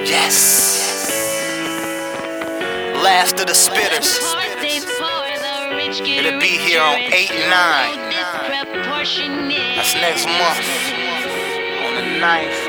Yes. Last of the spitters. It'll be here on 8 and 9. That's next month. On the 9th.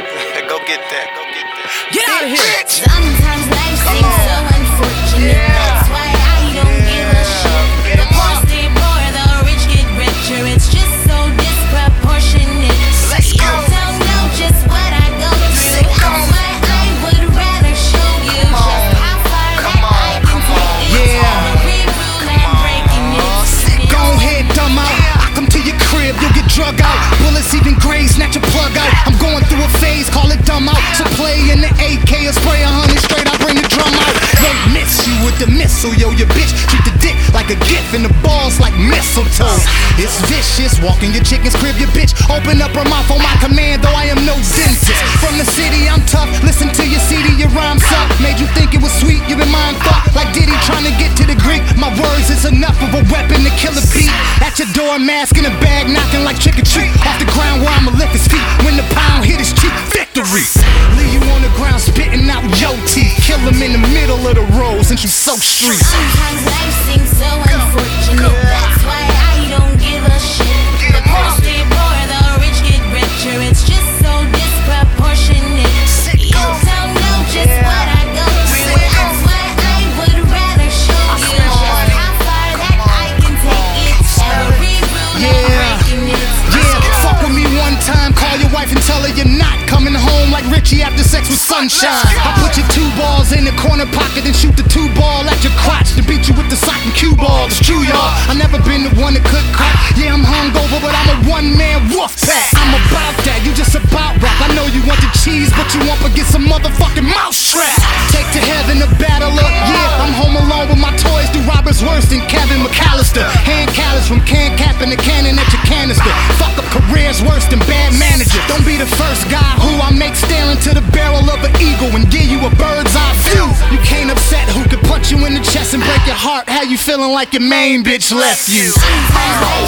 Go get that. Get out of here. Sometimes life seems so unfortunate. That's why I don't give a shit. The poor stay poor, the rich get richer. It's just so disproportionate. Let's go. You don't know just what I go through. That's why I would rather show you just how far that I can take it. Re-rule and breaking it. Go ahead, dumb out. I come to your crib, you'll get drug out. Bullets even gray, snatch your plug out. I'm going through a phase, call it dumb out. So play in the AK or spray 100 straight, I bring the drum out. Won't miss you with the missile, yo, your bitch. Treat the dick like a gift and the balls like mistletoe. It's vicious, walk in your chicken's crib, your bitch. Open up her mouth on my command, though I am no dentist. From the city, I'm tough, listen to your CD, your rhymes suck. Made you think it was sweet, you been mind fucked. Like Diddy trying to get to the Greek. My words is enough of a weapon to kill a beat. At your door, mask in a bag, knocking like trick or treat. Off the ground where I'ma lift his feet. When the pound hit his cheek, victory. Leave you on the ground spitting out your teeth. Kill him in the middle of the road since you so street. Sometimes life seems so unfortunate. That's why I don't give a shit. The poor stay poor, the rich get richer. It's just so disproportionate. You don't know just what I go through. That's why I would rather show you just how far that I can take it. Every rule and breaking it. Yeah, fuck with me one time, call your wife and tell her you're not coming home like Richie after sex with sunshine. I put your 2 balls in the corner pocket and shoot the 2 ball at your crotch to beat you with the sock and cue ball. It's true, y'all. I never been the one that could crack. Yeah, I'm hungover, but I'm a one-man wolf pack. I'm about that, you just about rap. I know you want the cheese, but you want to get some motherfucking mousetrap. Take to heaven a battler. Yeah, I'm home alone with my toys. Do robbers worse than Kevin McAllister. Hand callous from can capping the cannon at your canister. Fuck up careers worse than bad manager. Don't be the first guy who I make stare into the barrel of an eagle and give you a bird's eye view. You can't upset who could punch you in the chest and break your heart. How you feeling like your main bitch left you? Sometimes life